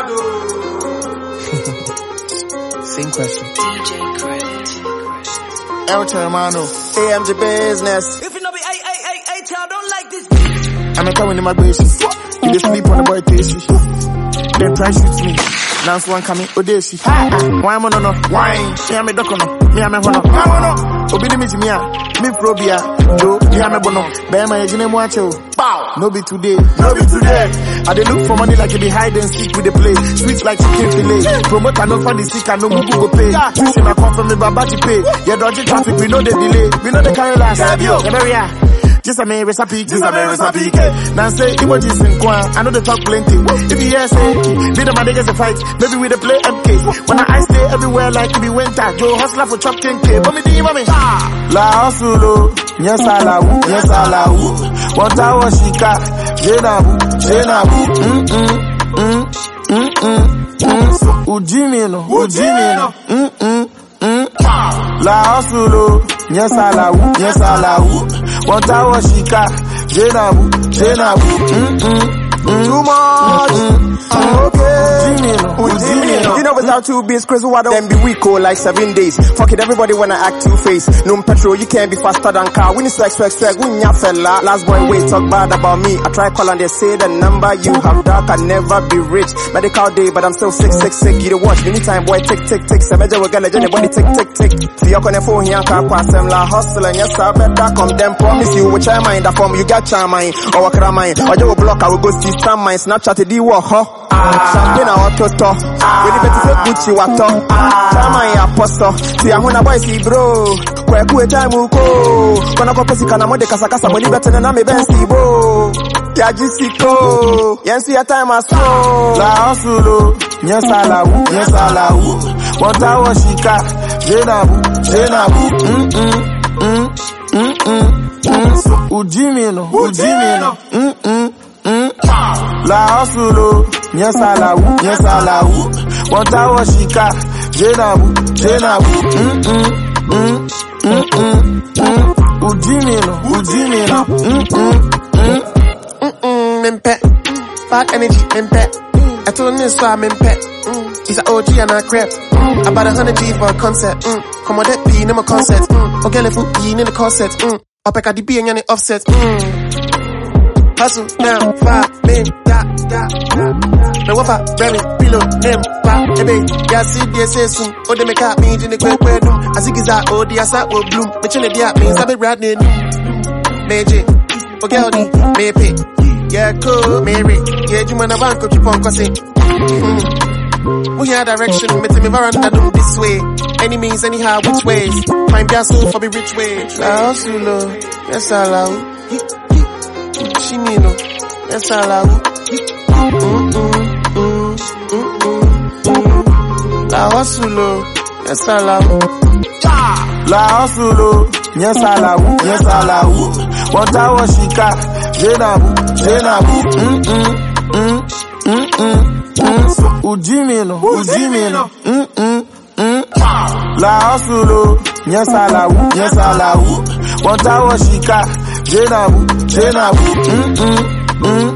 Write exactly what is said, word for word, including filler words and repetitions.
Same question. D J Credit. El Hermano. A M G business. If you know be A A A A, y'all don't like this. I'm a coming in my basis. You just sleep on the boy tasty. Then try shoot me. Now one coming, Odeshi. Why am I no? Why? Me am a docono. Me am a hono. No, Obidi me Jimia. Me probia. Joe. Me am a bono. Bema yejine mwacho. Bow. No be today. No be today. I dey look for money like you be hide and seek with the play. Sweet like chicken fillet. Promoter no for the sick and no mugu go pay. Tuition I come from me babati pay. Yeah, dodgy traffic. We know the delay. We know the carry last. Yeah, just a me recipe, just a me recipe. Now say emojis in Kwan, I know they talk plenty. If you hear say, be the man they get a fight, maybe we dey play M K. When I stay everywhere like it be winter, Joe hustler for chop ten K. But me di mami, la hustlo, yes ala wu, yes ala wu. One tower shika, jenabu, jenabu. Mm mm mm mm mm mm. Ujimino, ujimino. Mm mm mm. La hustlo, yes ala wu, yes ala wu. One tower shika, jenabu, jenabu. Mm mm mm. Too much. Mm -mm. Okay. You know without two beats, Chris, why don't then be weak or like seven days? Fuck it, everybody wanna act two face. No petrol, you can't be faster than car. We need swag, swag, swag, we nya fella. Last boy, wait, talk bad about me. I try call and they say the number you have dark, I never be rich. Medical day, but I'm still sick, sick, sick. You the watch, anytime boy, tick, tick, tick. Semeja will get legend, body tick, tick, tick. See your phone phone here, car pass them la hustle and yes, I better come. Then promise you, which I mind, that form you got charm mine, or what can mine, or you will block, I will go see some mine, Snapchat, the war, huh? Champagne or auto when you better say Gucci wato chama ya apostle see I wanna boy see bro kwa kuwe time uko kona kwa pesi kana mode kasa kasa modi better na me bensi bo ya jisiko yensi ya time aso la hustlo nyesala wu nyesala wu wanta washika jenabu jenabu mm mm mm mm mm ujimino ujimino mm mm mm la hustlo nyesala wu nyesala wu wanta washika jenabu jenabu mm mm mm mm mm mm ujimino ujimino mm mm mm mm mempe bad energy mempe I told him this so I'm mempe he's an O G and I crap about a hundred G for a concert mm come on that P in my concert mm okay let foot in the concert mm up at the B and the offset mm hustle now, five men, da, da, da, da. No wafa, Remy, Pilo, them, pa, ebe. Ya see, they say soon. Oh, they make up me in the quick, quick, doom. I think it's that, oh, the asa will bloom. Me chile, the means I be riding. Meji, okay, Audi, me pay. Yeah, cool, Mary. Yeah, you man, I want to keep on cussing. We hear direction, me tell me veranda do this way. Any means, anyhow, which ways. Find their soul for the rich way. La hustlo, yes, I love. Chimino, yes, I love. La hustlo, yes, I love. La hustlo, yes, I love. Yes, I love. One tower shika, jenabu, jenabu. Mm mm mm mm mm mm. Ujimino, ujimino. Mm mm mm. La hustlo, yes, I love. Yes, I love. One tower shika, jenabu, jenabu. Mm mm mm.